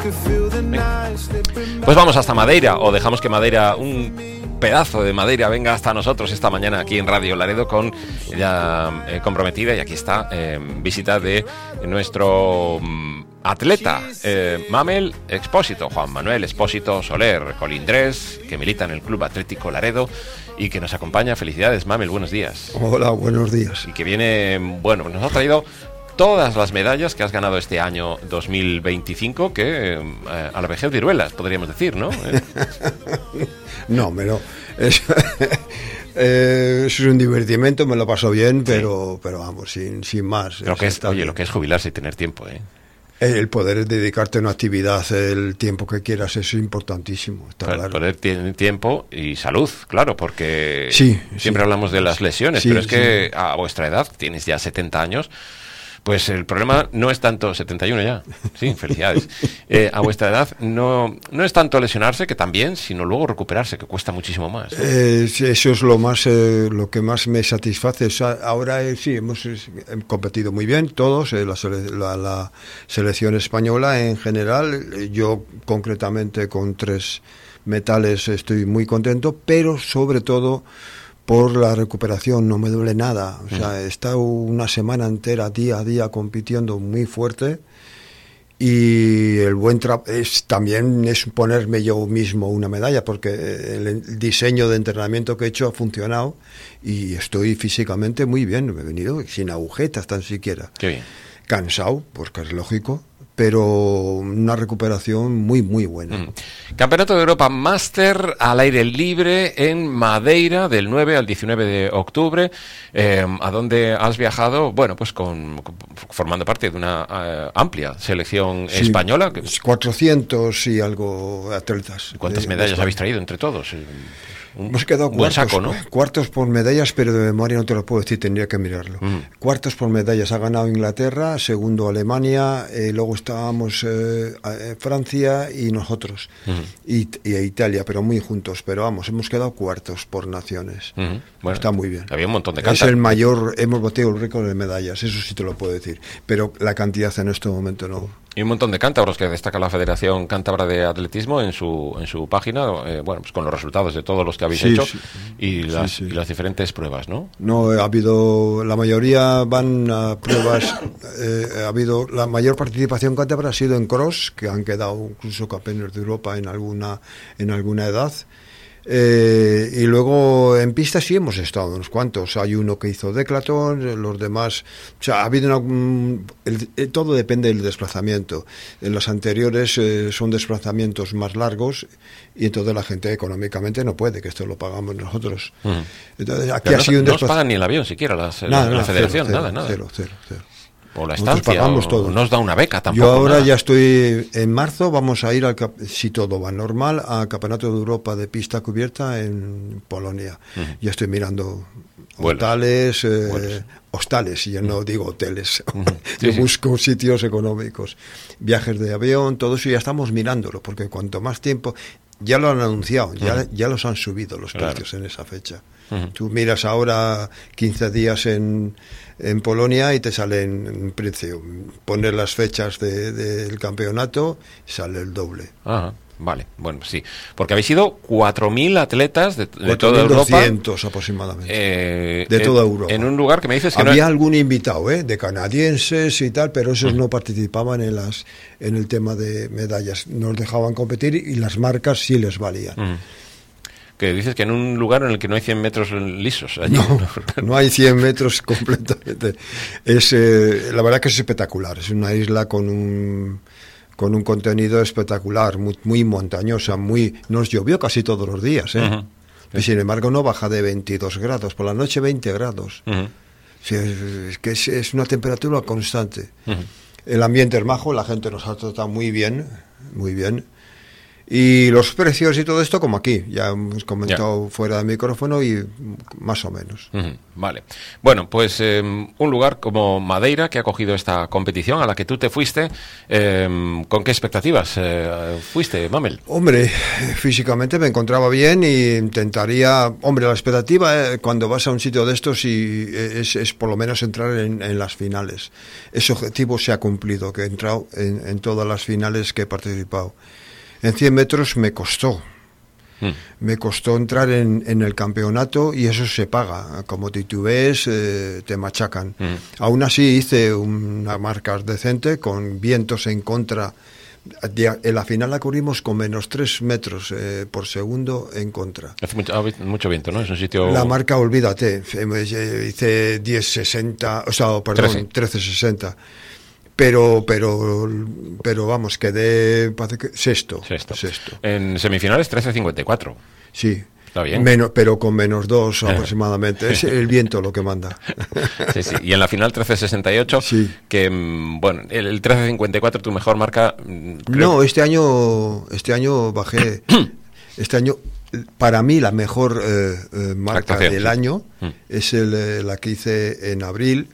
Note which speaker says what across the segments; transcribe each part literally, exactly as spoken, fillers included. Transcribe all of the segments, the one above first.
Speaker 1: Pues vamos hasta Madeira, o dejamos que Madeira, un pedazo de Madeira, venga hasta nosotros esta mañana aquí en Radio Laredo con ella eh, comprometida, y aquí está, eh, visita de nuestro mm, atleta, eh, Mamel Expósito, Juan Manuel Expósito Soler Colindres, que milita en el Club Atlético Laredo y que nos acompaña. Felicidades, Mamel, buenos días.
Speaker 2: Hola, buenos días.
Speaker 1: Y que viene, bueno, nos ha traído todas las medallas que has ganado este año dos mil veinticinco, que eh, a la vejez viruelas, podríamos decir, ¿no?
Speaker 2: No, pero es, eh, es un divertimento, me lo paso bien, pero, sí. pero vamos, sin, sin más.
Speaker 1: Lo que es, oye, lo que es jubilarse y tener tiempo, ¿eh?
Speaker 2: El poder dedicarte a una actividad el tiempo que quieras es importantísimo, está
Speaker 1: claro,
Speaker 2: claro.
Speaker 1: Poder tener tiempo y salud, claro, porque
Speaker 2: sí,
Speaker 1: siempre
Speaker 2: sí.
Speaker 1: hablamos de las lesiones,
Speaker 2: sí,
Speaker 1: pero es que
Speaker 2: sí.
Speaker 1: a vuestra edad, tienes ya setenta años, pues el problema no es tanto, setenta y uno ya, sí, felicidades, eh, a vuestra edad no, no es tanto lesionarse, que también, sino luego recuperarse, que cuesta muchísimo más, ¿no?
Speaker 2: Eh, eso es lo más, eh, lo que más me satisface. O sea, ahora eh, sí, hemos, hemos competido muy bien todos, eh, la, sele, la, la selección española en general, yo concretamente con tres metales estoy muy contento, pero sobre todo por la recuperación, no me duele nada. O sea, he estado una semana entera, día a día, compitiendo muy fuerte, y el buen trabajo es también es ponerme yo mismo una medalla, porque el diseño de entrenamiento que he hecho ha funcionado y estoy físicamente muy bien. Me he venido sin agujetas tan siquiera.
Speaker 1: Qué bien.
Speaker 2: Cansado, porque es lógico, pero una recuperación muy, muy buena.
Speaker 1: Mm. Campeonato de Europa Máster al aire libre en Madeira del nueve al diecinueve de octubre, eh, a donde has viajado, bueno, pues con, con formando parte de una uh, amplia selección
Speaker 2: sí,
Speaker 1: española. Que,
Speaker 2: cuatrocientos y algo atletas.
Speaker 1: ¿Cuántas
Speaker 2: de,
Speaker 1: medallas
Speaker 2: de
Speaker 1: habéis traído entre todos? Un,
Speaker 2: Hemos quedado
Speaker 1: buen
Speaker 2: cuartos,
Speaker 1: saco, ¿no?
Speaker 2: Cuartos por medallas, pero de memoria no te lo puedo decir, tendría que mirarlo. Mm. Cuartos por medallas ha ganado Inglaterra, segundo Alemania, eh, luego estábamos eh, Francia y nosotros, mm. y, y Italia, pero muy juntos. Pero vamos, hemos quedado cuartos por naciones. Mm. Bueno, está muy bien.
Speaker 1: Había un montón de cantas.
Speaker 2: Es el mayor, hemos batido el récord de medallas, eso sí te lo puedo decir, pero la cantidad en este momento no.
Speaker 1: Y un montón de cántabros que destaca la Federación Cántabra de Atletismo en su en su página, eh, bueno, pues con los resultados de todos los que habéis sí, hecho sí, y, sí, las, sí. y las diferentes pruebas, ¿no?
Speaker 2: No, ha habido, la mayoría van a pruebas, eh, ha habido, la mayor participación cántabra ha sido en cross, que han quedado incluso campeones de Europa en alguna, en alguna edad. Eh, y luego en pista sí hemos estado unos cuantos. Hay uno que hizo declatón, los demás, o sea, ha habido una, el, el, todo depende del desplazamiento. En los anteriores eh, son desplazamientos más largos y entonces la gente económicamente no puede, que esto lo pagamos nosotros. Uh-huh. Entonces aquí
Speaker 1: Pero
Speaker 2: ha
Speaker 1: no,
Speaker 2: sido un
Speaker 1: no
Speaker 2: desplaz...
Speaker 1: os pagan ni el avión siquiera las,
Speaker 2: nada,
Speaker 1: la,
Speaker 2: nada,
Speaker 1: la federación,
Speaker 2: cero,
Speaker 1: nada,
Speaker 2: cero,
Speaker 1: nada.
Speaker 2: Cero, cero, cero.
Speaker 1: O la estancia,
Speaker 2: pagamos
Speaker 1: o,
Speaker 2: todo.
Speaker 1: No os da una beca tampoco.
Speaker 2: Yo ahora
Speaker 1: nada.
Speaker 2: ya estoy en marzo, vamos a ir, al si todo va normal, al Campeonato de Europa de pista cubierta en Polonia. Uh-huh. Ya estoy mirando hostales, eh, bueno. hostales, y yo no digo hoteles. Uh-huh. Yo sí, busco sí. sitios económicos, viajes de avión, todo eso ya estamos mirándolo, porque cuanto más tiempo, ya lo han anunciado, uh-huh. ya, ya los han subido los claro. precios en esa fecha. Uh-huh. Tú miras ahora quince días en, en Polonia y te sale en precio. Pones las fechas de, de, del campeonato y sale el doble.
Speaker 1: Ajá. Vale, bueno, sí. Porque habéis sido cuatro mil atletas de, de toda Europa.
Speaker 2: doscientos aproximadamente.
Speaker 1: Eh,
Speaker 2: de
Speaker 1: en,
Speaker 2: toda Europa.
Speaker 1: En un lugar que me dices que
Speaker 2: había
Speaker 1: no...
Speaker 2: algún invitado, ¿eh? De canadienses y tal, pero esos uh-huh. no participaban en las en el tema de medallas. Nos dejaban competir y las marcas sí les valían.
Speaker 1: Uh-huh. Que dices que en un lugar en el que no hay cien metros lisos. Allí.
Speaker 2: No, no hay cien metros completamente. Es, eh, la verdad que es espectacular. Es una isla con un... con un contenido espectacular, muy, muy montañosa, muy nos llovió casi todos los días, ¿eh? Uh-huh. Y sin embargo no baja de veintidós grados, por la noche veinte grados. Uh-huh. Sí, es, es que es, es una temperatura constante. Uh-huh. El ambiente es majo, la gente nos ha tratado muy bien, muy bien. Y los precios y todo esto como aquí, ya hemos comentado
Speaker 1: ya.
Speaker 2: fuera de micrófono y más o menos.
Speaker 1: Uh-huh. Vale. Bueno, pues eh, un lugar como Madeira, que ha cogido esta competición a la que tú te fuiste, eh, ¿con qué expectativas eh, fuiste, Mamel?
Speaker 2: Hombre, físicamente me encontraba bien y intentaría... Hombre, la expectativa eh, cuando vas a un sitio de estos y es, es por lo menos entrar en, en las finales. Ese objetivo se ha cumplido, que he entrado en, en todas las finales que he participado. En cien metros me costó. Mm. Me costó entrar en, en el campeonato y eso se paga. Como titubees, eh, te machacan. Mm. Aún así hice una marca decente con vientos en contra. En la final la corrimos con menos tres metros eh, por segundo en contra.
Speaker 1: Hace mucho, mucho viento, ¿no? Es un sitio...
Speaker 2: La marca, olvídate. Hice diez sesenta, o sea, perdón, trece sesenta. Pero, pero, pero vamos, quedé que sexto,
Speaker 1: sexto.
Speaker 2: Sexto.
Speaker 1: En semifinales trece cincuenta y cuatro.
Speaker 2: Sí.
Speaker 1: Está bien.
Speaker 2: Menos, pero con menos dos aproximadamente. Es el viento lo que manda.
Speaker 1: Sí, sí. Y en la final trece sesenta y ocho,
Speaker 2: sí.
Speaker 1: Que, bueno, el trece cincuenta y cuatro, tu mejor marca...
Speaker 2: Creo... No, este año, este año bajé... Este año, para mí, la mejor eh, eh, marca Actuación, del sí. año mm. es el, eh, la que hice en abril.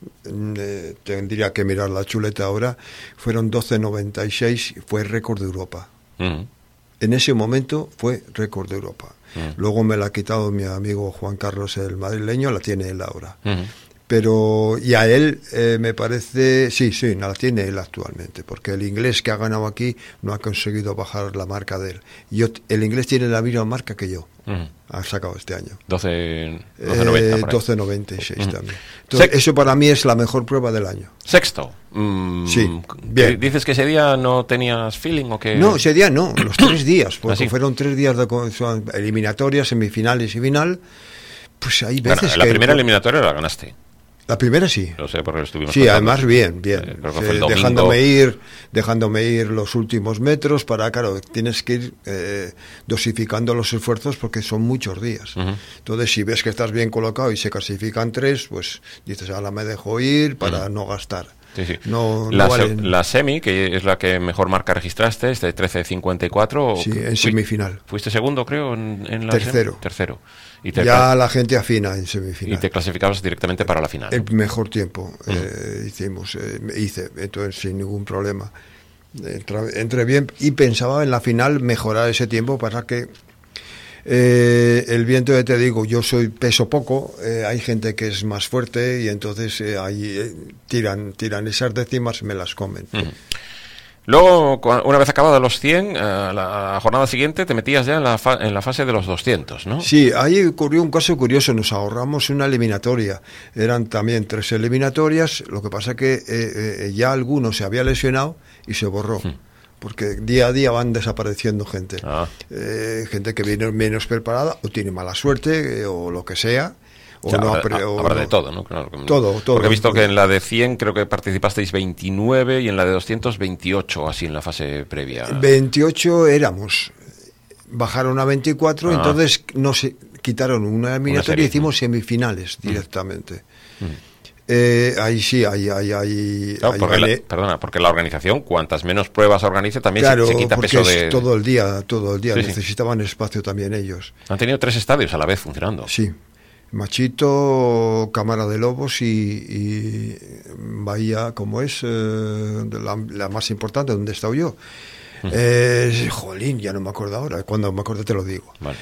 Speaker 2: Eh, tendría que mirar la chuleta ahora. Fueron doce noventa y seis, fue récord de Europa. Uh-huh. En ese momento fue récord de Europa. Uh-huh. Luego me la ha quitado mi amigo Juan Carlos, el madrileño, la tiene él ahora. Uh-huh. Pero, y a él eh, me parece, sí, sí, la tiene él actualmente, porque el inglés que ha ganado aquí no ha conseguido bajar la marca de él. Yo, el inglés tiene la misma marca que yo. Uh-huh. Ha sacado este año.
Speaker 1: doce noventa.
Speaker 2: Eh, doce noventa y seis uh-huh. también. Entonces, Se- eso para mí es la mejor prueba del año.
Speaker 1: Sexto. Mm,
Speaker 2: sí, bien.
Speaker 1: ¿Dices que ese día no tenías feeling o que...?
Speaker 2: No, ese día no, los tres días, porque
Speaker 1: ¿Ah, sí?
Speaker 2: fueron tres días de eliminatorias, semifinales y final. Pues hay veces
Speaker 1: bueno, la
Speaker 2: que...
Speaker 1: primera eliminatoria la ganaste.
Speaker 2: La primera sí.
Speaker 1: Lo sé porque lo estuvimos
Speaker 2: Sí,
Speaker 1: contando.
Speaker 2: además bien, bien.
Speaker 1: Eh, creo que
Speaker 2: eh,
Speaker 1: fue el domingo.
Speaker 2: dejándome ir, dejándome ir los últimos metros para, claro, tienes que ir eh, dosificando los esfuerzos porque son muchos días. Uh-huh. Entonces, si ves que estás bien colocado y se clasifican tres, pues dices, ahora me dejo ir para uh-huh. no gastar.
Speaker 1: Sí, sí.
Speaker 2: No,
Speaker 1: la,
Speaker 2: no valen...
Speaker 1: se, la semi, que es la que mejor marca registraste, es de trece cincuenta y cuatro.
Speaker 2: Sí, en semifinal.
Speaker 1: Fuiste segundo, creo, en, en la
Speaker 2: Tercero.
Speaker 1: Semi? Tercero. Y te
Speaker 2: ya cl- la gente afina en semifinal.
Speaker 1: Y te clasificabas directamente para la final.
Speaker 2: El ¿no? mejor tiempo uh-huh. eh, hicimos, eh, hice, entonces sin ningún problema. Entré, entré bien y pensaba en la final mejorar ese tiempo para que Eh, el viento, ya te digo, yo soy peso poco, eh, hay gente que es más fuerte y entonces eh, ahí eh, tiran, tiran esas décimas, me las comen.
Speaker 1: Uh-huh. Luego, una vez acabado los cien, a la jornada siguiente te metías ya en la, fa- en la fase de los doscientos, ¿no?
Speaker 2: Sí, ahí ocurrió un caso curioso, nos ahorramos una eliminatoria, eran también tres eliminatorias, lo que pasa que eh, eh, ya alguno se había lesionado y se borró. Uh-huh. Porque día a día van desapareciendo gente. Ah. Eh, gente que viene menos preparada o tiene mala suerte eh, o lo que sea. O, o sea,
Speaker 1: no
Speaker 2: habrá,
Speaker 1: apre- o
Speaker 2: habrá
Speaker 1: no.
Speaker 2: de
Speaker 1: todo, ¿no? Claro,
Speaker 2: todo, todo.
Speaker 1: Porque he visto que en la de cien creo que participasteis veintinueve y en la de doscientos veintiocho, así en la fase previa.
Speaker 2: veintiocho éramos. Bajaron a veinticuatro, ah. entonces nos quitaron una eliminatoria y hicimos semifinales mm. directamente. Mm. Eh, ahí sí, ahí, ahí, ahí,
Speaker 1: claro,
Speaker 2: ahí
Speaker 1: porque la, perdona, porque la organización, cuantas menos pruebas organice, también
Speaker 2: claro,
Speaker 1: se, se quita peso de...
Speaker 2: todo el día, todo el día,
Speaker 1: sí,
Speaker 2: necesitaban
Speaker 1: sí.
Speaker 2: espacio también ellos.
Speaker 1: Han tenido tres estadios a la vez funcionando.
Speaker 2: Sí, Machito, Cámara de Lobos y, y Bahía, como es, eh, la, la más importante, donde he estado yo. Uh-huh. Eh, jolín, ya no me acuerdo ahora, cuando me acuerdo te lo digo.
Speaker 1: Vale.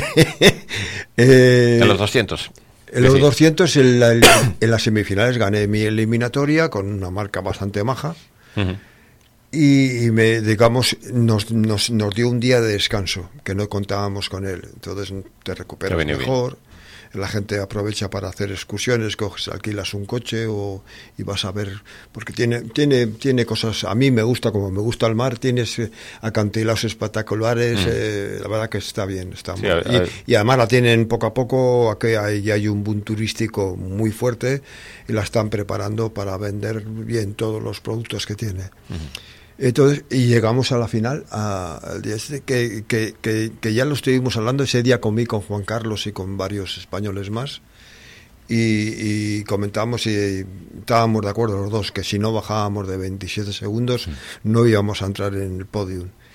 Speaker 2: eh,
Speaker 1: en los doscientos.
Speaker 2: En los doscientos, en, la, en las semifinales gané mi eliminatoria con una marca bastante maja. Uh-huh. Y, y me, digamos, nos, nos, nos dio un día de descanso, que no contábamos con él. Entonces te recuperas mejor. Bien. La gente aprovecha para hacer excursiones, coges, alquilas un coche o, y vas a ver, porque tiene, tiene, tiene cosas, a mí me gusta, como me gusta el mar, tienes eh, acantilados espectaculares, mm. eh, la verdad que está bien, está sí, a, y, y además la tienen poco a poco, aquí hay, hay un boom turístico muy fuerte y la están preparando para vender bien todos los productos que tiene. Mm. Entonces, y llegamos a la final, a, al día este, que, que, que, que ya lo estuvimos hablando, ese día comí con Juan Carlos y con varios españoles más, y, y comentamos y estábamos de acuerdo los dos, que si no bajábamos de veintisiete segundos, mm. no íbamos a entrar en el podium.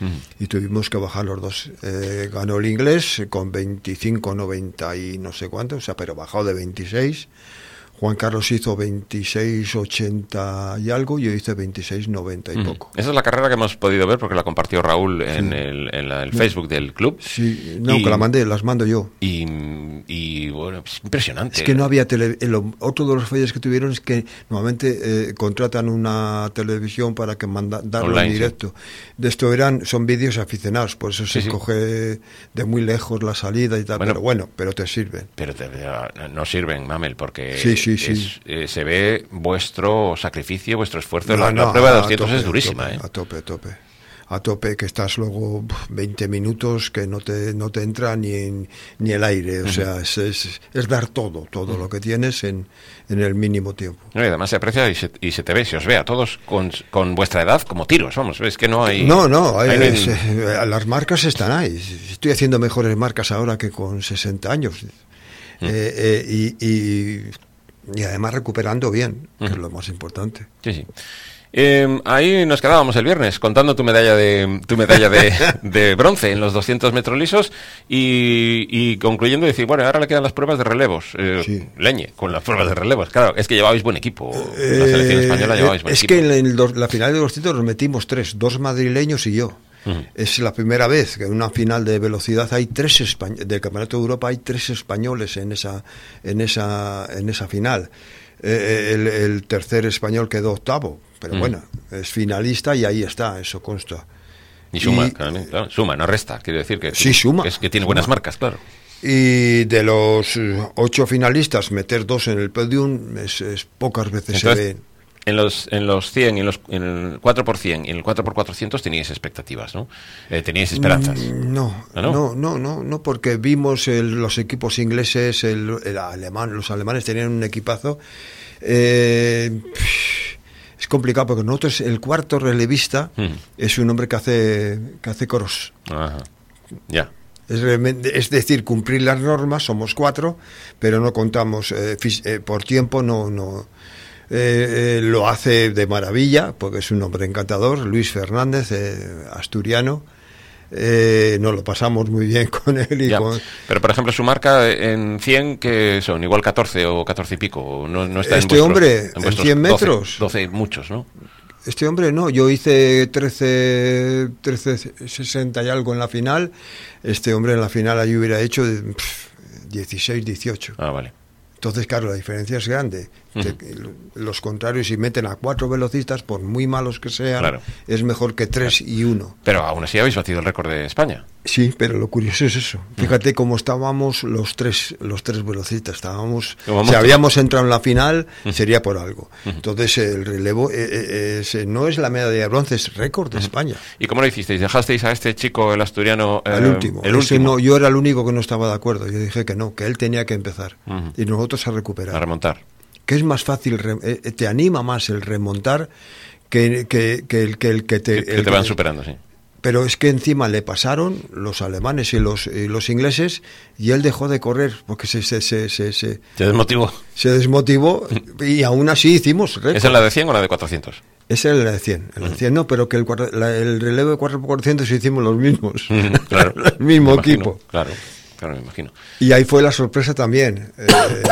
Speaker 2: uh-huh. y tuvimos que bajar los dos. Eh, ganó el inglés con veinticinco noventa y no sé cuánto, o sea, pero bajado de veintiséis. Juan Carlos hizo veintiséis ochenta y algo, yo hice veintiséis noventa y mm. poco.
Speaker 1: Esa es la carrera que hemos podido ver porque la compartió Raúl en sí. el, en la, el Facebook del club.
Speaker 2: Sí, no, y, que la mandé, las mando yo.
Speaker 1: Y, y bueno, pues impresionante.
Speaker 2: Es que no había tele. Lo, otro de los fallos que tuvieron es que normalmente eh, contratan una televisión para que manda, darlo online, en directo. Sí. De esto eran, son vídeos aficionados, por eso se sí, coge sí. de muy lejos la salida y tal, bueno, pero bueno, pero te sirven.
Speaker 1: Pero te, no sirven, Mamel, porque...
Speaker 2: Sí, sí. Sí,
Speaker 1: es,
Speaker 2: sí.
Speaker 1: Eh, se ve vuestro sacrificio, vuestro esfuerzo. No, la, no, la prueba de doscientos tope, es durísima.
Speaker 2: A tope,
Speaker 1: ¿eh?
Speaker 2: a tope, a tope. A tope, que estás luego veinte minutos que no te no te entra ni en, ni el aire. O uh-huh. sea, es, es, es dar todo, todo uh-huh. lo que tienes en, en el mínimo tiempo.
Speaker 1: No, y además se aprecia y se, y se te ve, se os ve a todos con, con vuestra edad como tiros, vamos. Es que no hay...
Speaker 2: No, no, hay, hay es, eh, las marcas están ahí. Estoy haciendo mejores marcas ahora que con sesenta años. Uh-huh. Eh, eh, y... y Y además recuperando bien, que uh-huh. es lo más importante.
Speaker 1: Sí, sí. Eh, ahí nos quedábamos el viernes contando tu medalla de tu medalla de, de bronce en los doscientos metros lisos y, y concluyendo decir, bueno, ahora le quedan las pruebas de relevos. Eh, sí. Leñe, con las pruebas de relevos. Claro, es que llevabais buen equipo. Eh, la selección española llevabais buen
Speaker 2: es
Speaker 1: equipo.
Speaker 2: Es que en, el, en la final de doscientos nos metimos tres, dos madrileños y yo. Uh-huh. Es la primera vez que en una final de velocidad hay tres españ- del Campeonato de Europa hay tres españoles en esa en esa en esa final. Eh, el, el tercer español quedó octavo, pero uh-huh. bueno, es finalista y ahí está, eso consta.
Speaker 1: Y suma, y, claro, claro, suma, no resta, quiero decir que
Speaker 2: sí suma,
Speaker 1: que, es que tiene
Speaker 2: suma.
Speaker 1: buenas marcas, claro.
Speaker 2: Y de los ocho finalistas meter dos en el podium es, es pocas veces
Speaker 1: Entonces,
Speaker 2: se ve.
Speaker 1: En los en los cien, en los en el cuatro por cien y en el cuatro por cuatrocientos teníais expectativas, ¿no? Eh, teníais esperanzas.
Speaker 2: No, ¿no? No, no, no, no, porque vimos el, los equipos ingleses, el, el alemán, los alemanes tenían un equipazo. Eh, es complicado porque nosotros el cuarto relevista hmm. es un hombre que hace que hace coros.
Speaker 1: Ajá. Ya.
Speaker 2: Es, es decir, cumplir las normas, somos cuatro, pero no contamos eh, fis, eh, por tiempo, no no Eh, eh, lo hace de maravilla porque es un hombre encantador, Luis Fernández, eh, asturiano. Eh, nos lo pasamos muy bien con él y con...
Speaker 1: Pero por ejemplo su marca en cien, que son igual catorce o catorce y pico, no, no está
Speaker 2: este
Speaker 1: en vuestros,
Speaker 2: hombre en,
Speaker 1: en
Speaker 2: cien metros
Speaker 1: doce, doce muchos, ¿no?
Speaker 2: Este hombre no, yo hice trece sesenta y algo en la final. Este hombre en la final ahí hubiera hecho pff, dieciséis dieciocho.
Speaker 1: Ah, vale.
Speaker 2: Entonces, claro, la diferencia es grande. Uh-huh. Te, los contrarios, si meten a cuatro velocistas, por muy malos que sean, claro. es mejor que tres claro. y uno.
Speaker 1: Pero aún así habéis batido el récord de España.
Speaker 2: Sí, pero lo curioso es eso. Fíjate uh-huh. cómo estábamos los tres los tres velocistas. Estábamos, si habíamos entrado en la final, uh-huh. sería por algo. Uh-huh. Entonces, el relevo eh, eh, es, no es la medalla de bronce, es récord de uh-huh. España.
Speaker 1: ¿Y cómo lo hicisteis? ¿Dejasteis a este chico, el asturiano, eh,
Speaker 2: el último?
Speaker 1: El último.
Speaker 2: No, yo era el único que no estaba de acuerdo. Yo dije que no, que él tenía que empezar. Uh-huh. Y nosotros a recuperar.
Speaker 1: A remontar.
Speaker 2: Que es más fácil, eh, te anima más el remontar que, que, que el que, el que te...
Speaker 1: Que, que
Speaker 2: el
Speaker 1: te van
Speaker 2: que,
Speaker 1: superando, sí.
Speaker 2: Pero es que encima le pasaron los alemanes y los y los ingleses y él dejó de correr porque se se se se, se,
Speaker 1: se desmotivó.
Speaker 2: Se desmotivó y aún así hicimos récord.
Speaker 1: ¿Es en la de cien o la de cuatrocientos?
Speaker 2: Es en la de cien, en la de cien no, pero que el, la, el relevo de cuatro por cuatrocientos hicimos los mismos.
Speaker 1: Claro.
Speaker 2: El mismo equipo.
Speaker 1: Claro. Claro, me imagino.
Speaker 2: Y ahí fue la sorpresa también. Eh,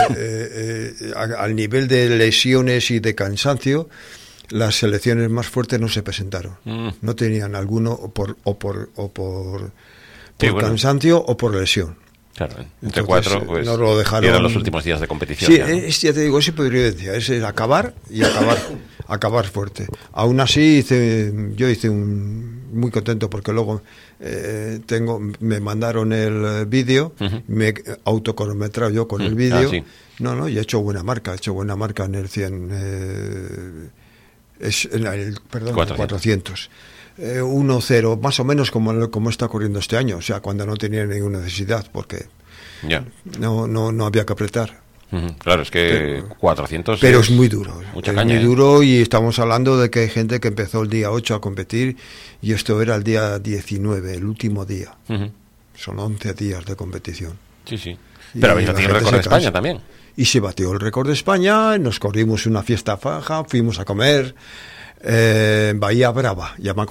Speaker 2: eh, eh, a, al nivel de lesiones y de cansancio, las selecciones más fuertes no se presentaron. Mm. No tenían alguno o por o por o por, por sí, bueno. cansancio o por lesión.
Speaker 1: Claro, entre Entonces, cuatro, pues,
Speaker 2: no lo dejaron.
Speaker 1: Eran los últimos días de competición.
Speaker 2: Sí,
Speaker 1: ya, ¿no?
Speaker 2: es, ya te digo, es supervivencia, es acabar y acabar, acabar fuerte. Aún así, hice, yo hice un muy contento porque luego eh, tengo, me mandaron el vídeo, uh-huh. me he autocronometrado yo con uh-huh. el vídeo. Ah, sí. No, no, y he hecho buena marca, he hecho buena marca en el cien, eh, es en el, perdón, cuatrocientos. cuatrocientos. Eh, uno cero, más o menos como, como está corriendo este año, o sea, cuando no tenía ninguna necesidad, porque
Speaker 1: ya.
Speaker 2: no, no, no había que apretar.
Speaker 1: Uh-huh. Claro, es que pero, cuatrocientos
Speaker 2: pero es, es muy duro,
Speaker 1: mucha
Speaker 2: es
Speaker 1: caña,
Speaker 2: muy
Speaker 1: ¿eh?
Speaker 2: duro y estamos hablando de que hay gente que empezó el día ocho a competir y esto era el día diecinueve, el último día. Uh-huh. Son once días de competición.
Speaker 1: Sí, sí. Pero habéis batido el récord de España también.
Speaker 2: Y se batió el récord de España, nos corrimos una fiesta faja, fuimos a comer... Eh, en Bahía Brava, ya me he acordado.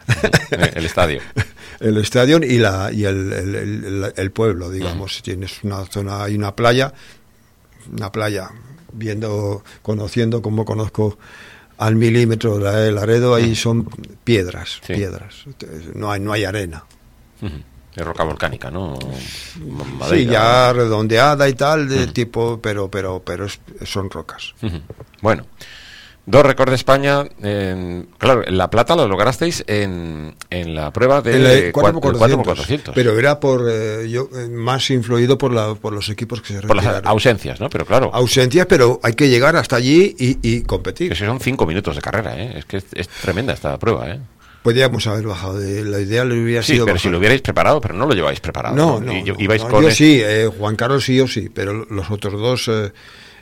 Speaker 1: El estadio.
Speaker 2: El estadio y la y el, el, el, el pueblo, digamos. Uh-huh. Tienes una zona, hay una playa, una playa, viendo, conociendo como conozco al milímetro de Laredo, ahí uh-huh. son piedras, sí. piedras. No hay, no hay arena.
Speaker 1: Uh-huh. Es roca volcánica, ¿no?
Speaker 2: Madeira. Sí, ya redondeada y tal, de uh-huh. tipo, pero pero pero es, son rocas.
Speaker 1: Uh-huh. Bueno, dos récords de España. En, claro, la plata lo lograsteis en, en la prueba de
Speaker 2: cuatro por cuatrocientos. Pero era por eh, yo más influido por la por los equipos que se retiraron.
Speaker 1: Por las ausencias, ¿no? Pero claro.
Speaker 2: Ausencias, pero hay que llegar hasta allí y, y competir.
Speaker 1: Que si son cinco minutos de carrera, ¿eh? Es que es, es tremenda esta prueba, ¿eh?
Speaker 2: Podríamos haber bajado, de, la idea le hubiera
Speaker 1: sí,
Speaker 2: sido
Speaker 1: pero
Speaker 2: bajar.
Speaker 1: si lo hubierais preparado, pero no lo lleváis preparado.
Speaker 2: No, no,
Speaker 1: y,
Speaker 2: no,
Speaker 1: ibais
Speaker 2: no
Speaker 1: con
Speaker 2: yo
Speaker 1: el...
Speaker 2: sí, eh, Juan Carlos sí, yo sí, pero los otros dos eh,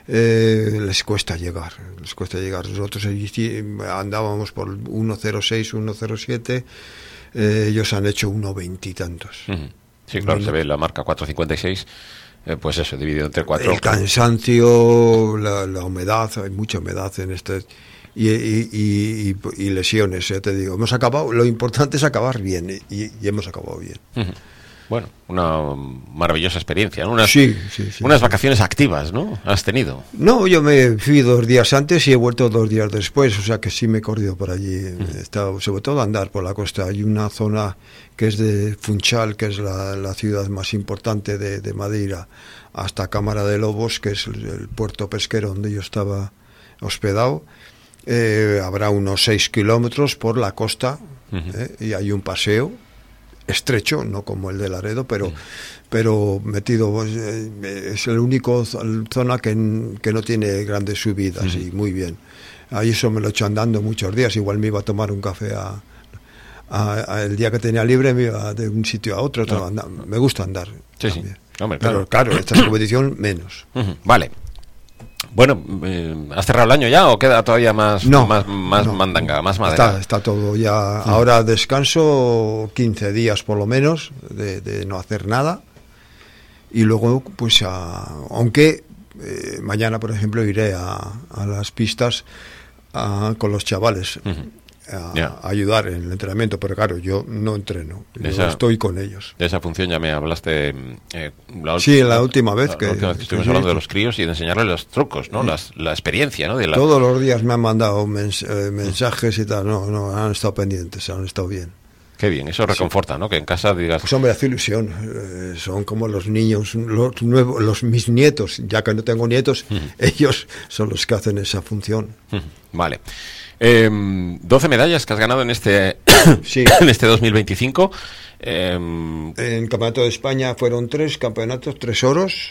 Speaker 2: eh, les cuesta llegar, les cuesta llegar. Nosotros andábamos por uno cero seis, uno cero siete, eh, ellos han hecho uno veinte y tantos. Uh-huh.
Speaker 1: Sí, claro, no, se ve la marca cuatro cincuenta y seis, eh, pues eso, dividido entre cuatro.
Speaker 2: El cansancio, la, la humedad, hay mucha humedad en este... Y, y, y, y lesiones, ya te digo. Hemos acabado, lo importante es acabar bien, y, y hemos acabado bien.
Speaker 1: Uh-huh. Bueno, una maravillosa experiencia, ¿no? Unas,
Speaker 2: sí, sí, sí,
Speaker 1: unas
Speaker 2: sí.
Speaker 1: vacaciones activas, ¿no? ¿Has tenido?
Speaker 2: No, yo me fui dos días antes y he vuelto dos días después, o sea que sí me he corrido por allí. Uh-huh. He estado, sobre todo a andar por la costa. Hay una zona que es de Funchal, que es la, la ciudad más importante de, de Madeira, hasta Cámara de Lobos, que es el, el puerto pesquero donde yo estaba hospedado. Eh, habrá unos seis kilómetros por la costa, uh-huh. eh, y hay un paseo estrecho, no como el de Laredo, pero, uh-huh. pero metido, pues, eh, es el único zona que, que no tiene grandes subidas, uh-huh. y muy bien. Ahí eso me lo he hecho andando muchos días, igual me iba a tomar un café a, a, a el día que tenía libre, me iba de un sitio a otro, no. andar, me gusta andar.
Speaker 1: Sí, sí. Hombre,
Speaker 2: claro, claro, esta es competición menos.
Speaker 1: Uh-huh. Vale. Bueno, eh, ¿has cerrado el año ya o queda todavía más,
Speaker 2: no,
Speaker 1: más, más
Speaker 2: no,
Speaker 1: mandanga, más madera?
Speaker 2: Está, está todo ya. Sí. Ahora descanso quince días por lo menos de, de no hacer nada. Y luego, pues, a, aunque eh, mañana, por ejemplo, iré a, a las pistas a, con los chavales. Uh-huh. A, yeah. a ayudar en el entrenamiento, pero claro, yo no entreno, yo
Speaker 1: esa,
Speaker 2: estoy con ellos.
Speaker 1: De esa función ya me hablaste. Eh,
Speaker 2: la, sí, la última vez
Speaker 1: la,
Speaker 2: que,
Speaker 1: la última vez que estuvimos sí, hablando de los críos y de enseñarles los trucos, ¿no? Sí. Las, la experiencia, ¿no? De la...
Speaker 2: Todos los días me han mandado mens eh, mensajes y tal, no, no, han estado pendientes, han estado bien.
Speaker 1: Qué bien, eso reconforta, sí. ¿no? Que en casa digas...
Speaker 2: Pues hombre, hace ilusión, eh, son como los niños, los nuevos, los mis nietos, ya que no tengo nietos, uh-huh. ellos son los que hacen esa función.
Speaker 1: Uh-huh. Vale. Eh, doce medallas que has ganado en este
Speaker 2: sí.
Speaker 1: en este dos mil veinticinco. Eh,
Speaker 2: en el Campeonato de España fueron tres campeonatos, tres oros,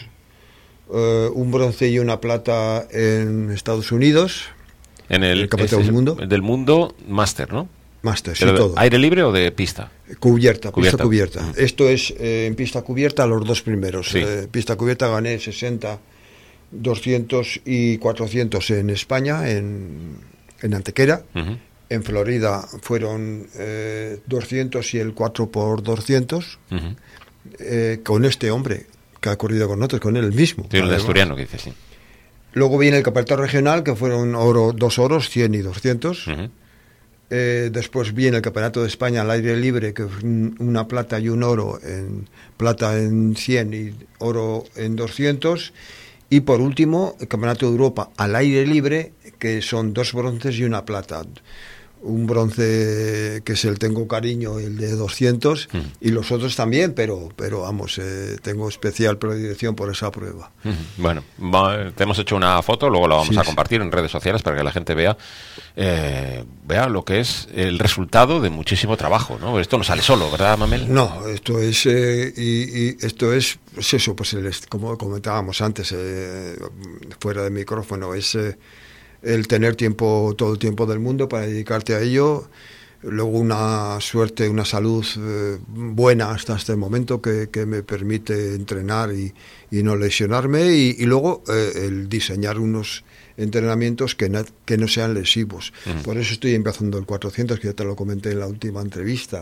Speaker 2: eh, un bronce y una plata en Estados Unidos.
Speaker 1: En el,
Speaker 2: el Campeonato del Mundo.
Speaker 1: Del Mundo Máster, ¿no?
Speaker 2: Máster, sí, todo.
Speaker 1: ¿Aire libre o de pista?
Speaker 2: Cubierta,
Speaker 1: cubierta.
Speaker 2: pista cubierta. Uh-huh. Esto es eh, en pista cubierta los dos primeros.
Speaker 1: Sí.
Speaker 2: Eh, pista cubierta gané sesenta, doscientos y cuatrocientos en España, en... en Antequera, uh-huh. En Florida fueron eh, doscientos y el cuatro por doscientos, uh-huh. eh, con este hombre que ha corrido con nosotros, con él mismo.
Speaker 1: Sí, el asturiano que dice, sí.
Speaker 2: Luego viene el campeonato regional, que fueron oro, dos oros, cien y doscientos. Uh-huh. Eh, después viene el campeonato de España al aire libre, que fue una plata y un oro, en plata en cien y oro en doscientos. Y por último, el Campeonato de Europa al aire libre, que son dos bronces y una plata. Un bronce que es el Tengo Cariño, el de doscientos, uh-huh. y los otros también, pero pero vamos, eh, tengo especial predilección por esa prueba.
Speaker 1: Uh-huh. Bueno, va, te hemos hecho una foto, luego la vamos sí, a compartir en redes sociales para que la gente vea eh, vea lo que es el resultado de muchísimo trabajo, ¿no? Esto no sale solo, ¿verdad, Mamel?
Speaker 2: No, esto es eh, y, y esto es pues eso, pues el, como comentábamos antes eh, fuera de micrófono, es eh, el tener tiempo, todo el tiempo del mundo para dedicarte a ello, luego una suerte, una salud eh, buena hasta este momento que, que me permite entrenar y, y no lesionarme, y, y luego eh, el diseñar unos entrenamientos que no, que no sean lesivos. Uh-huh. Por eso estoy empezando el cuatrocientos, que ya te lo comenté en la última entrevista.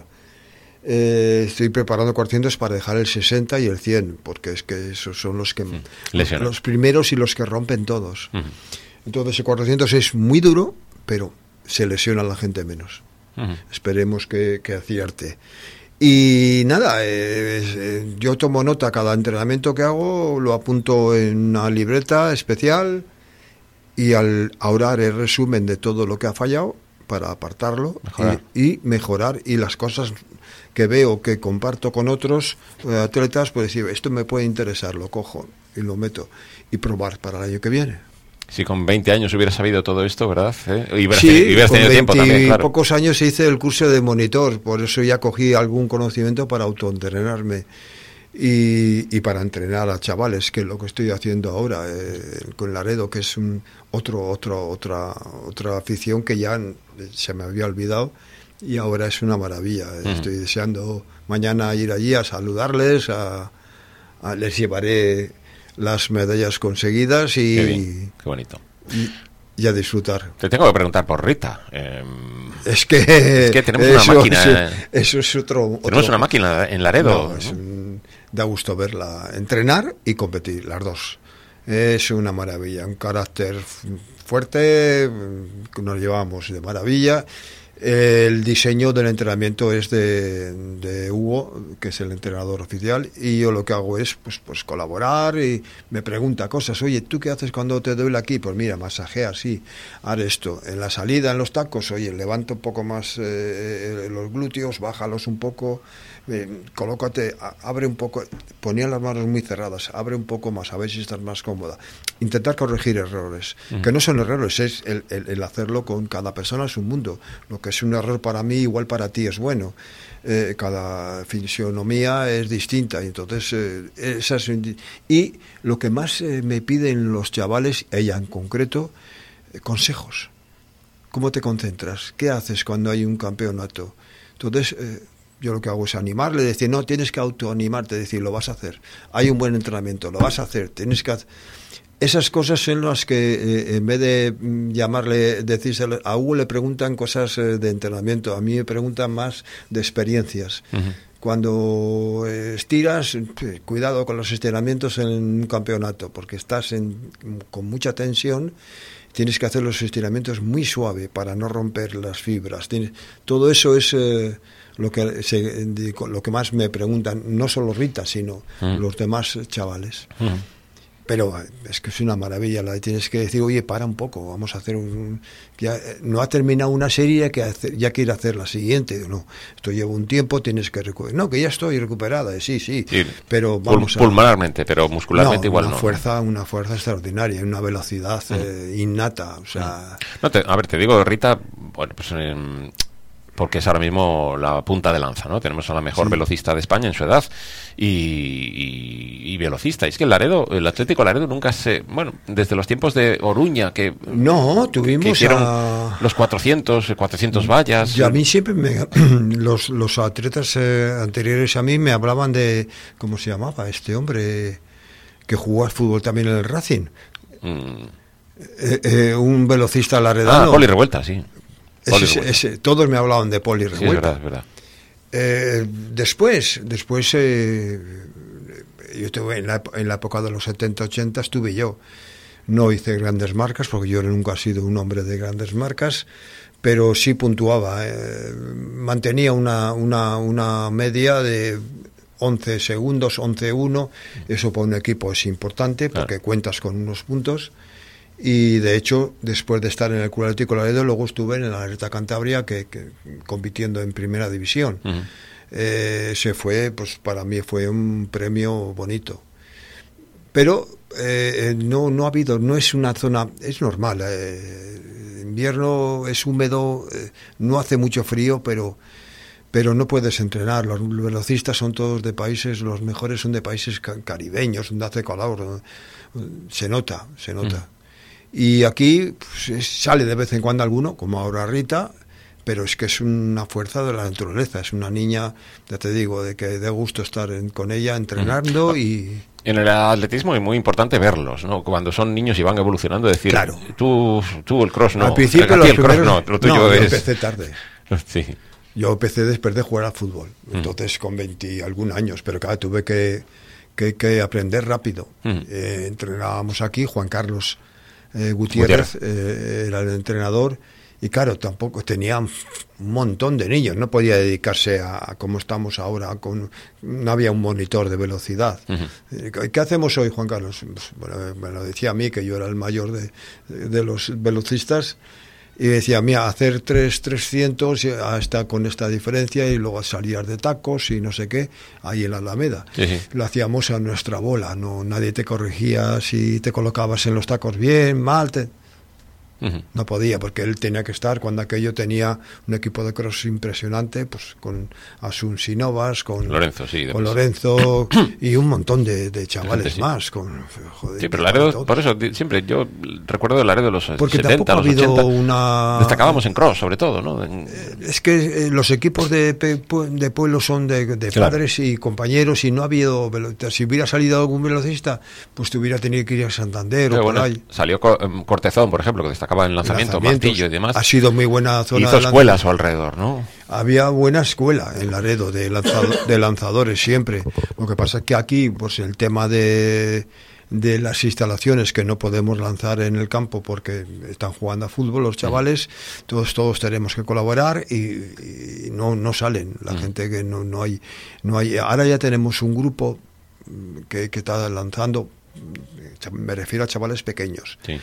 Speaker 2: Eh, estoy preparando cuatrocientos para dejar el sesenta y el cien, porque es que esos son los que uh-huh. los, los primeros y los que rompen todos. Uh-huh. Entonces el cuatrocientos es muy duro, pero se lesiona a la gente menos.
Speaker 1: Uh-huh.
Speaker 2: Esperemos que, que acierte. Y nada, eh, eh, yo tomo nota, cada entrenamiento que hago lo apunto en una libreta especial y al ahora haré resumen de todo lo que ha fallado para apartarlo
Speaker 1: mejorar.
Speaker 2: Y, y mejorar, y las cosas que veo que comparto con otros eh, atletas, pues decir, esto me puede interesar, lo cojo y lo meto y probar para el año que viene.
Speaker 1: Si con veinte años hubieras sabido todo esto, ¿verdad? ¿Eh? Y hubieras,
Speaker 2: Sí,
Speaker 1: tenido, y hubieras
Speaker 2: con
Speaker 1: tenido tiempo también, claro.
Speaker 2: pocos años hice el curso de monitor, por eso ya cogí algún conocimiento para autoentrenarme y, y para entrenar a chavales, que es lo que estoy haciendo ahora eh, con Laredo, que es un, otro, otro, otra, otra afición que ya se me había olvidado y ahora es una maravilla. Uh-huh. Estoy deseando mañana ir allí a saludarles, a, a les llevaré las medallas conseguidas y...
Speaker 1: Qué bien, qué bonito.
Speaker 2: Y, y a disfrutar.
Speaker 1: Te tengo que preguntar por Rita. Eh,
Speaker 2: es que
Speaker 1: es que tenemos
Speaker 2: eso,
Speaker 1: una máquina.
Speaker 2: Eso, eso es otro.
Speaker 1: Tenemos
Speaker 2: otro,
Speaker 1: una máquina en Laredo.
Speaker 2: No,
Speaker 1: ¿no?
Speaker 2: Es un, da gusto verla entrenar y competir, las dos. Es una maravilla, un carácter fuerte, nos llevamos de maravilla. El diseño del entrenamiento es de, de Hugo, que es el entrenador oficial, y yo lo que hago es pues, pues colaborar y me pregunta cosas. Oye, ¿tú qué haces cuando te duele aquí? Pues mira, masajea así, haz esto. En la salida, en los tacos, oye, levanta un poco más eh, los glúteos, bájalos un poco, eh, colócate, a, abre un poco, ponía las manos muy cerradas, abre un poco más, a ver si estás más cómoda. Intentar corregir errores, uh-huh. que no son errores, es el, el, el hacerlo con cada persona, es un mundo. Lo que es un error para mí, igual para ti es bueno. Eh, cada fisionomía es distinta, y entonces eh, esas, y lo que más eh, me piden los chavales, ella en concreto, eh, consejos. ¿Cómo te concentras? ¿Qué haces cuando hay un campeonato? Entonces eh, yo lo que hago es animarle, decir, no, tienes que autoanimarte, decir, lo vas a hacer, hay un buen entrenamiento, lo vas a hacer, tienes que hacer. Esas cosas son las que, eh, en vez de llamarle, decírselo, a Hugo le preguntan cosas eh, de entrenamiento, a mí me preguntan más de experiencias. Uh-huh. Cuando eh, estiras, eh, cuidado con los estiramientos en un campeonato, porque estás en, con mucha tensión, tienes que hacer los estiramientos muy suave para no romper las fibras. Tienes, todo eso es eh, lo que se, lo que más me preguntan, no solo Rita, sino uh-huh. los demás chavales. Uh-huh. Pero es que es una maravilla, la tienes que decir, oye, para un poco, vamos a hacer un... Ya, no ha terminado una serie, que hacer, ya quiere hacer la siguiente. No, esto lleva un tiempo, tienes que recuperar. No, que ya estoy recuperada, sí, sí, sí, pero vamos
Speaker 1: pul- Pulmonarmente, a... pero muscularmente
Speaker 2: no,
Speaker 1: igual
Speaker 2: una
Speaker 1: no.
Speaker 2: Fuerza, una fuerza extraordinaria, una velocidad uh-huh. eh, innata, o sea...
Speaker 1: Uh-huh. No, te, a ver, te digo, Rita, bueno, pues... Eh, porque es ahora mismo la punta de lanza, ¿no? Tenemos a la mejor sí. velocista de España en su edad y, y, y velocista. Y es que el Laredo, el Atlético Laredo nunca se... Bueno, desde los tiempos de Oruña, que...
Speaker 2: No, tuvimos
Speaker 1: que hicieron
Speaker 2: a...
Speaker 1: los cuatrocientos, cuatrocientos vallas.
Speaker 2: Y a mí siempre me... los, los atletas eh, anteriores a mí me hablaban de... ¿Cómo se llamaba este hombre que jugó al fútbol también en el Racing? Mm. Eh, eh, un velocista laredano.
Speaker 1: Ah, Poli Revuelta, sí.
Speaker 2: Ese, ese, todos me hablaban de Poli Revuelta.
Speaker 1: Sí, es verdad, es verdad.
Speaker 2: Eh, después, después eh, yo estuve en la, en la época de los setenta ochenta estuve yo. No hice grandes marcas, porque yo nunca he sido un hombre de grandes marcas, pero sí puntuaba. Eh, mantenía una, una, una media de once segundos, once uno. Eso para un equipo es importante, porque claro. cuentas con unos puntos. Y de hecho, después de estar en el Club Atlético Laredo, luego estuve en la Alerta Cantabria, que, que compitiendo en primera división. Uh-huh. Eh, se fue, pues para mí fue un premio bonito. Pero eh, no, no ha habido, no es una zona, es normal. Eh, invierno es húmedo, eh, no hace mucho frío, pero pero no puedes entrenar. Los velocistas son todos de países, los mejores son de países caribeños, donde hace calor. Se nota, se nota. Uh-huh. Y aquí pues, sale de vez en cuando alguno, como ahora Rita, pero es que es una fuerza de la naturaleza, es una niña, ya te digo, de que de gusto estar en, con ella entrenando mm. y...
Speaker 1: En el atletismo es muy importante verlos, ¿no? Cuando son niños y van evolucionando, decir,
Speaker 2: claro.
Speaker 1: tú, tú el cross no,
Speaker 2: al principio
Speaker 1: el
Speaker 2: los
Speaker 1: cross
Speaker 2: primeros,
Speaker 1: no, lo tuyo
Speaker 2: no,
Speaker 1: es...
Speaker 2: yo empecé tarde.
Speaker 1: Sí.
Speaker 2: Yo empecé después de jugar al fútbol, mm. entonces con veinte algún años, pero claro, tuve que, que, que aprender rápido. Mm. Eh, entrenábamos aquí, Juan Carlos... Eh, Gutiérrez, Gutiérrez. Eh, era el entrenador Y claro, tampoco tenía un montón de niños, no podía dedicarse a, a como estamos ahora, con, no había un monitor de velocidad. Uh-huh. ¿Qué hacemos hoy, Juan Carlos? Pues, bueno, me lo decía a mí, que yo era el mayor de, de los velocistas, y decía, mira, hacer tres trescientos hasta con esta diferencia y luego salir de tacos y no sé qué, ahí en la Alameda. Sí, sí. Lo hacíamos a nuestra bola, no, nadie te corregía si te colocabas en los tacos bien, mal, te... Uh-huh. No podía, porque él tenía que estar, cuando aquello tenía un equipo de cross impresionante, pues con Asun Sinovas, con
Speaker 1: Lorenzo, sí,
Speaker 2: con Lorenzo y un montón de, de chavales gente, sí. más. Con,
Speaker 1: joder, sí, pero Laredo, por eso siempre yo recuerdo el Laredo de los porque setenta, los ochenta, una... destacábamos en cross, sobre todo, ¿no? En...
Speaker 2: Es que eh, los equipos de, de pueblo son de, de claro. padres y compañeros, y no ha habido, si hubiera salido algún velocista, pues te hubiera tenido que ir a Santander pero o
Speaker 1: bueno,
Speaker 2: por ahí.
Speaker 1: Salió Cortezón, por ejemplo, que destacaba en lanzamiento, martillo y demás.
Speaker 2: Ha sido muy buena zona.
Speaker 1: Hizo escuelas a alrededor, ¿no?
Speaker 2: Había buena escuela en Laredo de, lanzado, de lanzadores siempre. Lo que pasa es que aquí, pues el tema de, de las instalaciones que no podemos lanzar en el campo porque están jugando a fútbol los chavales, mm. todos todos tenemos que colaborar y, y no no salen. La mm. gente que no no hay no hay. Ahora ya tenemos un grupo que, que está lanzando. Me refiero a chavales pequeños. Sí.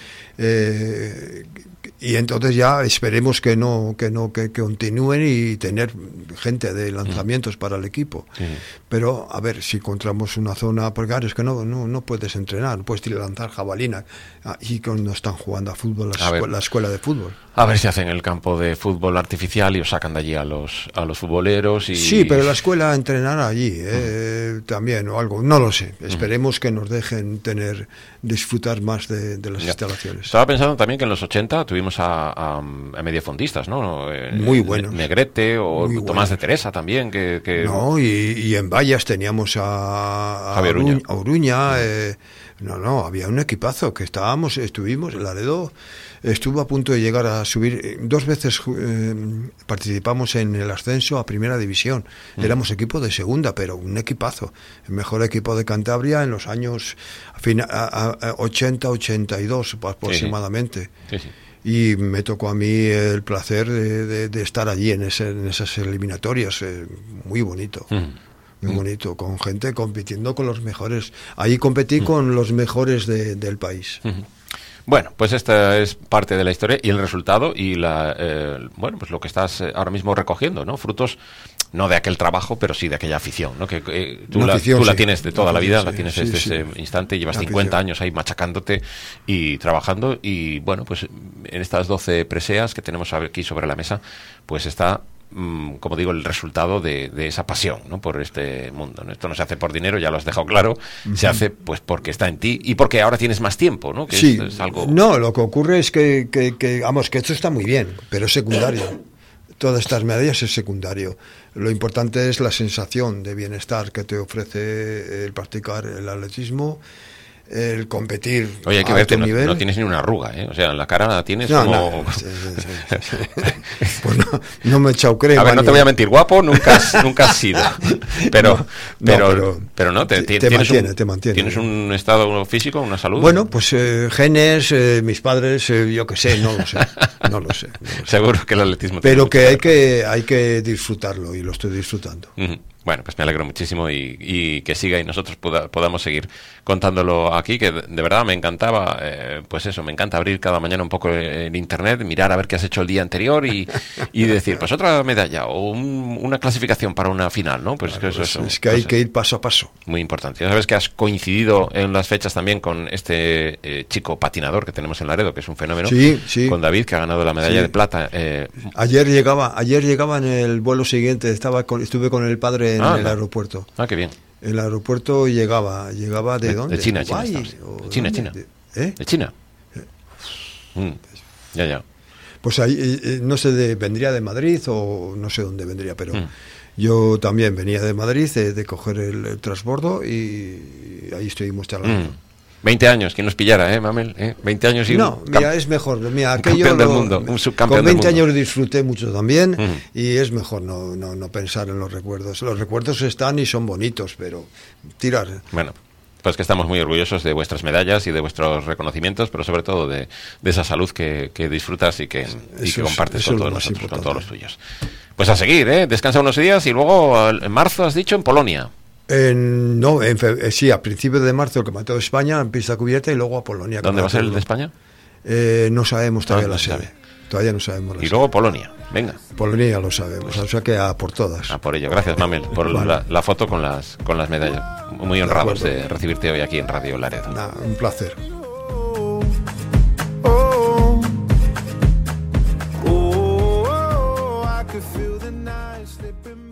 Speaker 2: Eh, y entonces ya esperemos que no que no que, que continúen y tener gente de lanzamientos mm. para el equipo. Sí. Pero a ver si encontramos una zona, porque claro, es que no no no puedes entrenar, no puedes lanzar jabalina y cuando están jugando a fútbol la, a escuela, la escuela de fútbol.
Speaker 1: A ver si hacen el campo de fútbol artificial y os sacan de allí a los a los futboleros y...
Speaker 2: Sí, pero la escuela entrenará allí eh, mm. también o algo, no lo sé. Esperemos mm. que nos dejen tener disfrutar más de, de las ya. instalaciones.
Speaker 1: Estaba pensando también que en los ochenta tuvimos a, a, a mediofondistas, ¿no?
Speaker 2: Muy buenos.
Speaker 1: Negrete o Muy Tomás buenos. de Teresa también. que, que...
Speaker 2: No, y, y en Vallas teníamos a, a, Uruña. a Uruña. Mm. Eh, no, no, había un equipazo que estábamos, estuvimos, el Laredo estuvo a punto de llegar a subir. Dos veces eh, participamos en el ascenso a Primera División. Mm. Éramos equipo de segunda, pero un equipazo. El mejor equipo de Cantabria en los años ochenta, ochenta y dos aproximadamente. Sí, sí. Sí, sí. Y me tocó a mí el placer de, de, de estar allí en, ese, en esas eliminatorias. Eh, muy bonito. Mm. Muy bonito, con gente compitiendo con los mejores. Ahí competí mm. con los mejores de, del país.
Speaker 1: Mm-hmm. Bueno, pues esta es parte de la historia y el resultado y la eh, bueno, pues lo que estás ahora mismo recogiendo, ¿no? Frutos no de aquel trabajo, pero sí de aquella afición, ¿no? Que eh, tú, la, afición, tú sí. la tienes de toda la vida, sí, la tienes sí, desde sí. ese instante, llevas cincuenta años ahí machacándote y trabajando y bueno, pues en estas doce preseas que tenemos aquí sobre la mesa, pues está, como digo, el resultado de, de esa pasión, ¿no? Por este mundo, ¿no? Esto no se hace por dinero, ya lo has dejado claro, uh-huh. se hace pues porque está en ti y porque ahora tienes más tiempo, ¿no? Que
Speaker 2: sí,
Speaker 1: es, es algo...
Speaker 2: no, lo que ocurre es que, que, que, vamos, que esto está muy bien, pero es secundario. Todas estas medallas es secundario. Lo importante es la sensación de bienestar que te ofrece el practicar el atletismo, el competir.
Speaker 1: Oye, hay que verte, no, no tienes ni una arruga, ¿eh? O sea, en la cara la tienes no, como... No, sí, sí, sí,
Speaker 2: sí. Pues no, no me he echado crema.
Speaker 1: A ver, no te voy a mentir, guapo nunca has, nunca has sido. Pero no, pero, no, pero, pero no, te, te,
Speaker 2: te
Speaker 1: tienes
Speaker 2: mantiene,
Speaker 1: un,
Speaker 2: te mantiene.
Speaker 1: ¿Tienes un estado físico, una salud?
Speaker 2: Bueno, pues eh, genes, eh, mis padres, eh, yo qué sé, no lo sé. No lo sé. No lo sé.
Speaker 1: Seguro que el atletismo...
Speaker 2: Pero que hay, que hay que disfrutarlo y lo estoy disfrutando.
Speaker 1: Uh-huh. Bueno, pues me alegro muchísimo y, y que siga y nosotros poda, podamos seguir contándolo aquí, que de, de verdad me encantaba, eh, pues eso, me encanta abrir cada mañana un poco en internet, mirar a ver qué has hecho el día anterior y, y decir, pues otra medalla o un, una clasificación para una final, ¿no? Pues
Speaker 2: claro,
Speaker 1: que eso,
Speaker 2: es,
Speaker 1: eso,
Speaker 2: es que hay
Speaker 1: pues,
Speaker 2: que ir paso a paso.
Speaker 1: Muy importante. Ya sabes que has coincidido en las fechas también con este eh, chico patinador que tenemos en Laredo, que es un fenómeno,
Speaker 2: sí, sí.
Speaker 1: con David, que ha ganado la medalla sí. de plata. Eh,
Speaker 2: ayer llegaba, ayer llegaba en el vuelo siguiente, estaba con, estuve con el padre en ah, el aeropuerto.
Speaker 1: Ah, qué bien.
Speaker 2: El aeropuerto llegaba, llegaba de, de dónde?
Speaker 1: De China, China, de China, China.
Speaker 2: De, ¿eh?
Speaker 1: de China. Mm, ya, ya.
Speaker 2: Pues ahí, eh, no sé, de, vendría de Madrid o no sé dónde vendría, pero mm. yo también venía de Madrid de, de coger el, el transbordo y ahí estuvimos charlando. Mm.
Speaker 1: veinte años, que nos pillara, ¿eh, Mamel? ¿Eh? veinte años y
Speaker 2: no,
Speaker 1: un
Speaker 2: mira, es mejor. Mira, aquello
Speaker 1: campeón
Speaker 2: lo,
Speaker 1: del mundo, un subcampeón
Speaker 2: con veinte
Speaker 1: del mundo.
Speaker 2: años disfruté mucho también uh-huh. y es mejor no, no, no pensar en los recuerdos. Los recuerdos están y son bonitos, pero tirar.
Speaker 1: Bueno, Pues que estamos muy orgullosos de vuestras medallas y de vuestros reconocimientos, pero sobre todo de, de esa salud que, que disfrutas y que, y que compartes
Speaker 2: es,
Speaker 1: con todos nosotros, con todos los tuyos. Pues a seguir, ¿eh? Descansa unos días y luego en marzo has dicho en Polonia.
Speaker 2: En, no, en fe, sí, a principios de marzo el Campeonato de España en pista cubierta y luego a Polonia.
Speaker 1: ¿Dónde va a ser el de España?
Speaker 2: Eh, no sabemos todavía
Speaker 1: no,
Speaker 2: la
Speaker 1: no
Speaker 2: sede.
Speaker 1: sabe.
Speaker 2: Todavía no sabemos. La
Speaker 1: y luego Polonia, venga.
Speaker 2: Polonia ya lo sabemos, o sea que a por todas.
Speaker 1: A por ello. Gracias, Mamel, por vale. la, la foto con las con las medallas. Muy honrados de, de recibirte hoy aquí en Radio Laredo.
Speaker 2: Nah, un placer.
Speaker 3: Oh, oh, oh, I could feel the night slipping